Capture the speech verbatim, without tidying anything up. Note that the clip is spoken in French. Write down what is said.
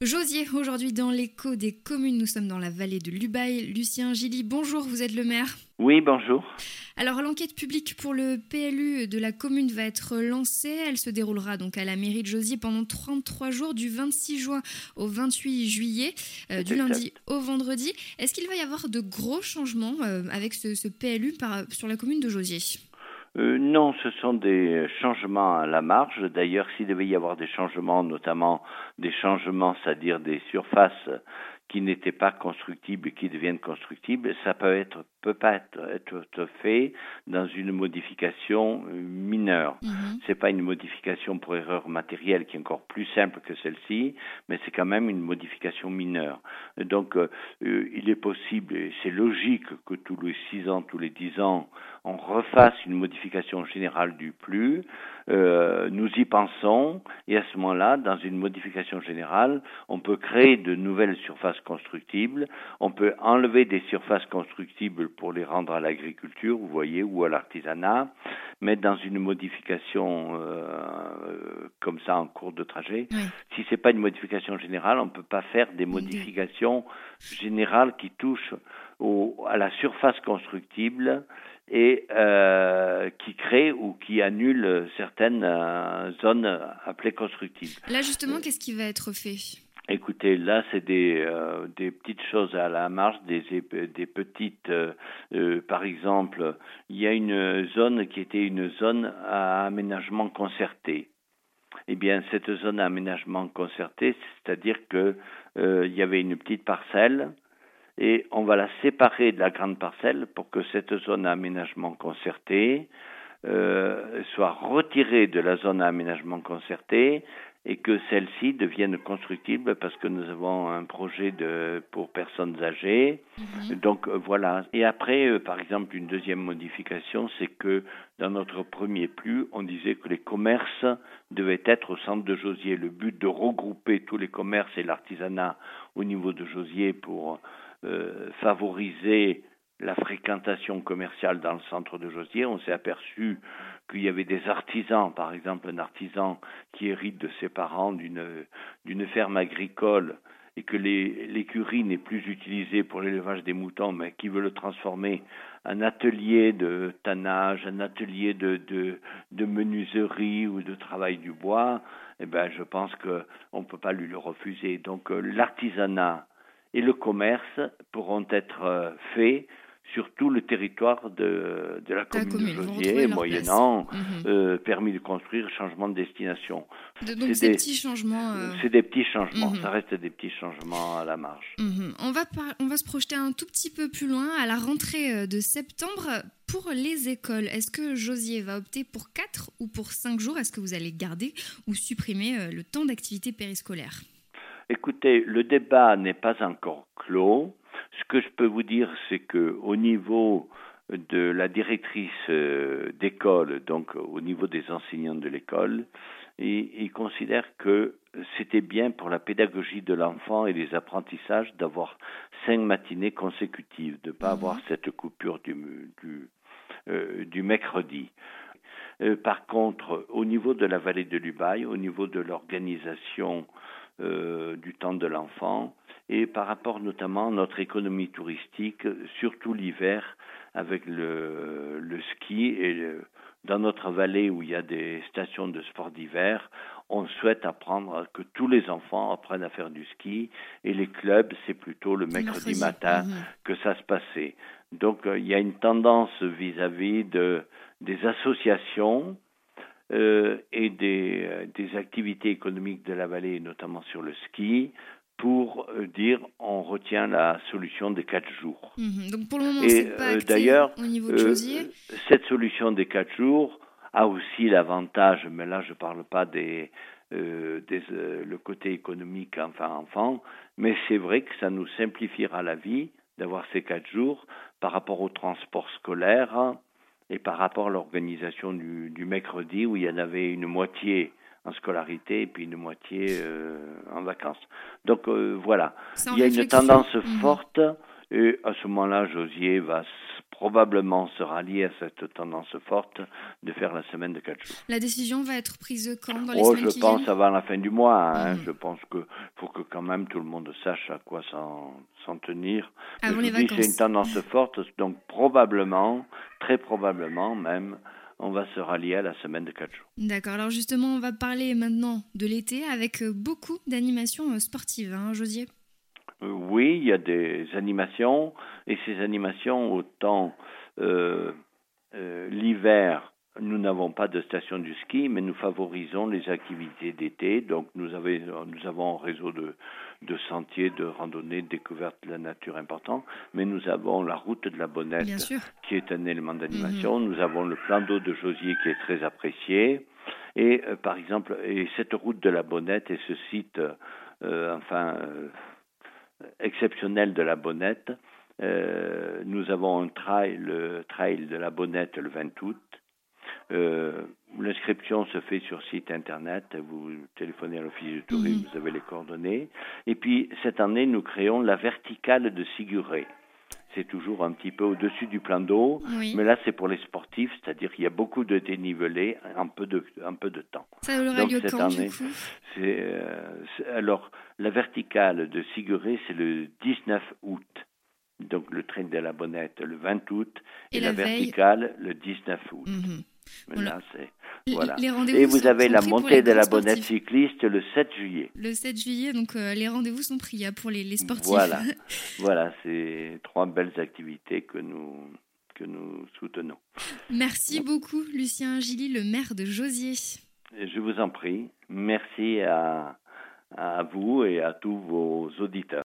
Josier, aujourd'hui dans l'écho des communes, nous sommes dans la vallée de l'Ubaye. Lucien Gilly, bonjour, vous êtes le maire. Oui, bonjour. Alors l'enquête publique pour le P L U de la commune va être lancée. Elle se déroulera donc à la mairie de Josier pendant trente-trois jours, du vingt-six juin au vingt-huit juillet, euh, du lundi au vendredi. Est-ce qu'il va y avoir de gros changements euh, avec ce, ce P L U par, sur la commune de Josier ? Euh, non, ce sont des changements à la marge. D'ailleurs, s'il devait y avoir des changements, notamment des changements, c'est-à-dire des surfaces qui n'étaient pas constructibles et qui deviennent constructibles, ça peut être peut pas être, être fait dans une modification mineure. Mm-hmm. C'est pas une modification pour erreur matérielle qui est encore plus simple que celle-ci, mais c'est quand même une modification mineure. Donc, euh, il est possible, et c'est logique que tous les six ans, tous les dix ans, on refasse une modification générale du plus. Euh, nous y pensons, et à ce moment-là, dans une modification générale, on peut créer de nouvelles surfaces constructibles, on peut enlever des surfaces constructibles pour les rendre à l'agriculture, vous voyez, ou à l'artisanat, mais dans une modification euh, comme ça en cours de trajet, oui. Si c'est pas une modification générale, on peut pas faire des modifications générales qui touchent au, à la surface constructible et euh, qui créent ou qui annulent certaines euh, zones appelées constructibles. Là justement, euh, qu'est-ce qui va être fait ? Écoutez, là, c'est des, euh, des petites choses à la marge, des, des petites, euh, euh, par exemple, il y a une zone qui était une zone à aménagement concerté. Eh bien, cette zone à aménagement concerté, c'est-à-dire que euh, il y avait une petite parcelle et on va la séparer de la grande parcelle pour que cette zone à aménagement concerté euh, soit retirée de la zone à aménagement concerté et que celle-ci devienne constructible parce que nous avons un projet de pour personnes âgées. Mmh. Donc euh, voilà. Et après, euh, par exemple, une deuxième modification, c'est que dans notre premier plus, on disait que les commerces devaient être au centre de Josier. Le but de regrouper tous les commerces et l'artisanat au niveau de Josier pour euh, favoriser la fréquentation commerciale dans le centre de Josier, on s'est aperçu qu'il y avait des artisans, par exemple un artisan qui hérite de ses parents d'une, d'une ferme agricole et que les, l'écurie n'est plus utilisée pour l'élevage des moutons, mais qui veut le transformer en atelier de tannage, un atelier de, de, de menuiserie ou de travail du bois, eh ben, je pense qu'on ne peut pas lui le refuser. Donc euh, l'artisanat et le commerce pourront être euh, faits sur tout le territoire de, de la commune, commune de Josier, moyennant mmh. euh, permis de construire, changement de destination. De, donc c'est ces des, petits changements... Euh... C'est des petits changements, mmh. ça reste des petits changements à la marge. Mmh. On va par, on va se projeter un tout petit peu plus loin, à la rentrée de septembre. Pour les écoles, est-ce que Josier va opter pour quatre ou pour cinq jours ? Est-ce que vous allez garder ou supprimer le temps d'activité périscolaire ? Écoutez, le débat n'est pas encore clos. Ce que je peux vous dire, c'est que au niveau de la directrice d'école, donc au niveau des enseignants de l'école, ils, ils considèrent que c'était bien pour la pédagogie de l'enfant et les apprentissages d'avoir cinq matinées consécutives, de ne pas mmh. avoir cette coupure du, du, euh, du mercredi. Euh, par contre, au niveau de la vallée de l'Ubaye, au niveau de l'organisation euh, du temps de l'enfant, et par rapport notamment à notre économie touristique, surtout l'hiver, avec le, le ski, et le, dans notre vallée où il y a des stations de sport d'hiver, on souhaite apprendre que tous les enfants apprennent à faire du ski, et les clubs, c'est plutôt le mercredi matin mmh. que ça se passait. Donc euh, il y a une tendance vis-à-vis de, des associations euh, et des, euh, des activités économiques de la vallée, notamment sur le ski, pour euh, dire on retient la solution des quatre jours. Mmh. Donc pour le moment, et, c'est pas acté euh, d'ailleurs, au niveau de Josier. Euh, cette solution des quatre jours a aussi l'avantage, mais là je ne parle pas des, euh, des euh, le côté économique enfant-enfant, mais c'est vrai que ça nous simplifiera la vie d'avoir ces quatre jours par rapport au transport scolaire hein, et par rapport à l'organisation du, du mercredi où il y en avait une moitié en scolarité et puis une moitié euh, en vacances. Donc euh, voilà, il y a une tendance mmh. forte et à ce moment-là, Josier va probablement se rallier à cette tendance forte de faire la semaine de quatre jours. La décision va être prise quand, dans les oh, semaines je qui pense viennent? avant la fin du mois. Hein. Mmh. Je pense que faut que quand même tout le monde sache à quoi s'en, s'en tenir. Avant Mais les je vous dis, vacances. c'est une tendance forte, donc probablement, très probablement même, on va se rallier à la semaine de quatre jours. D'accord. Alors justement, on va parler maintenant de l'été avec beaucoup d'animations sportives, hein, Josier? Oui, il y a des animations, et ces animations, autant euh, euh, l'hiver, nous n'avons pas de station du ski, mais nous favorisons les activités d'été. Donc nous, avez, nous avons un réseau de, de sentiers, de randonnées, de découvertes de la nature important, mais nous avons la route de la Bonnette, qui est un élément d'animation. Mmh. Nous avons le plan d'eau de Josier qui est très apprécié. Et euh, par exemple, et cette route de la Bonnette et ce site, euh, enfin... Euh, exceptionnel de la Bonnette. Euh, nous avons un trail, le trail de la Bonnette le vingt août. Euh, l'inscription se fait sur site internet. Vous téléphonez à l'office de tourisme, mmh. vous avez les coordonnées. Et puis cette année, nous créons la verticale de Siguré. C'est toujours un petit peu au-dessus du plan d'eau, oui. mais là c'est pour les sportifs, c'est-à-dire qu'il y a beaucoup de dénivelé en peu de, un peu de temps. Ça aura Donc lieu cette quand, année, du coup c'est, euh, c'est, alors la verticale de Siguré, c'est le dix-neuf août. Donc le train de la Bonnette le vingt août et, et la, la verticale le dix-neuf août. Mmh. Mais voilà. Là, c'est voilà. Les et vous sont, avez sont la montée de la Bonnette sportifs. cycliste le sept juillet. Le sept juillet, donc euh, les rendez-vous sont pris pour les, les sportifs. Voilà, voilà, c'est trois belles activités que nous que nous soutenons. Merci beaucoup, Lucien Gilly, le maire de Josier. Je vous en prie. Merci à à vous et à tous vos auditeurs.